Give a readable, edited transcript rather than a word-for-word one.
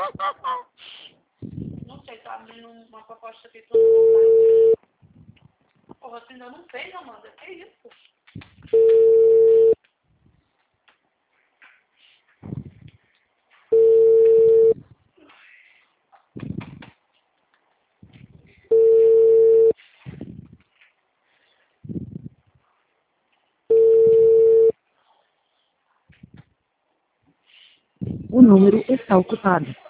Não sei, tá abrindo uma proposta aqui pra eu voltar. Porra, você ainda não fez, Amanda? Que isso? O número está ocupado.